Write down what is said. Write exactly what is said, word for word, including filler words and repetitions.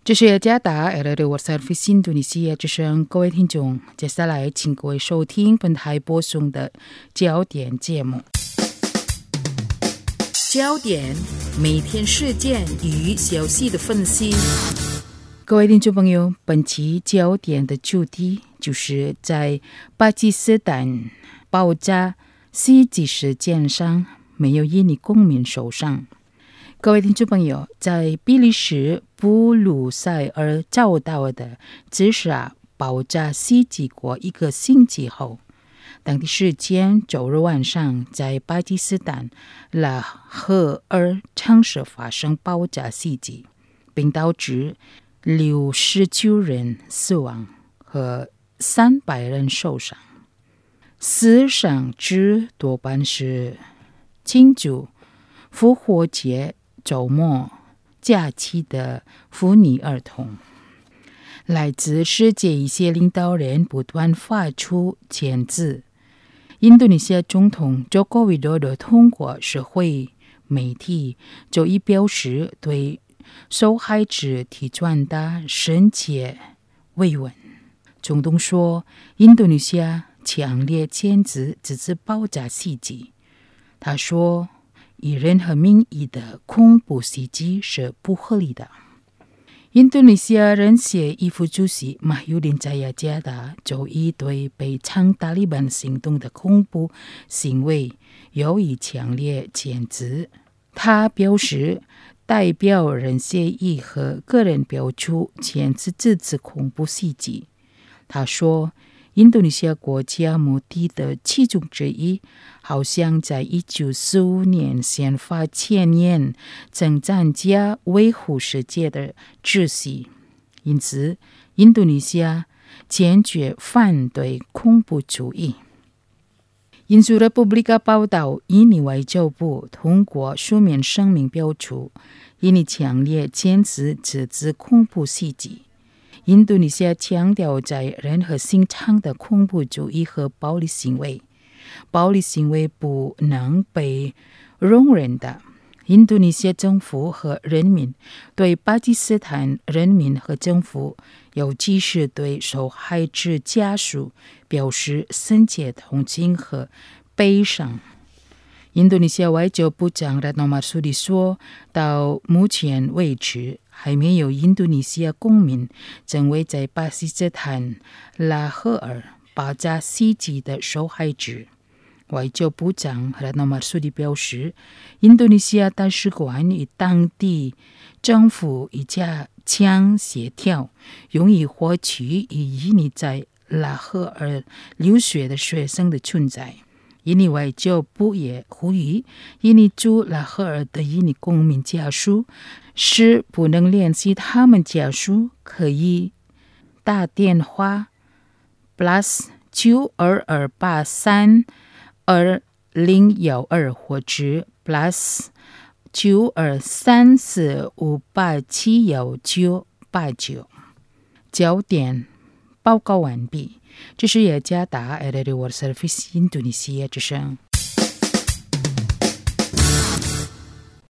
这是雅加达 L R World Service 印度尼西亚之声，各位听众，接下来请各位收听本台播送的焦点节目。焦点，每天事件与消息的分析。各位听众朋友，本期焦点的主题就是在巴基斯坦爆炸袭击事件上没有印尼公民受伤。各位听众朋友，在比利时布鲁塞尔遭到的自杀爆炸袭击过一个星期后，当地时间周日晚上，在巴基斯坦拉合尔城市发生爆炸袭击，并导致六十九人死亡和三百人受伤。死伤者多半是庆祝复活节周末假期的妇女儿童。来自世界一些领导人不断发出谴责。印度尼西亚总统佐科维多多通过社会媒体就已表示对受害者提出的深切慰问。总统说，印度尼西亚强烈谴责这次爆炸袭击。他说，以任何名义的恐怖袭击是不合理的。印度尼西亚人协议副主席马尤丁在雅加达周一对被称塔利班行动的恐怖行为予以强烈谴责。他表示，代表人协议和个人表出谴责这次恐怖袭击。他说，印度尼西亚国家目的的其中之一，好像在一九四五年宪法前年曾参加维护世界的秩序。因此，印度尼西亚坚决反对恐怖主义。印度 Republika 报道，印尼外交部通过书面声明表出，印尼强烈谴责这次恐怖袭击。印度尼西亚强调，在任何形式的恐怖主义和暴力行为，暴力行为不能被容忍的。印度尼西亚政府和人民对巴基斯坦人民和政府，尤其是对受害者家属表示深切同情和悲伤。印度尼西亚外交部长拉诺马苏迪说，到目前为止，还没有印度尼西亚公民成为在巴基斯坦拉合尔爆炸袭击的受害者。外交部长拉诺马苏迪表示，印度尼西亚大使馆与当地政府已加强协调，用以获取与印尼在拉合尔留学的学生的存在。印尼外交部也呼吁印尼驻拉合尔的印尼公民家属，是不能联系他们家属，可以打电话 plus 九二二八三二零一二或者 plus 九二三四五八七一九八九。焦点报告完毕。这是雅加达 L R World Service 印度尼西亚之声。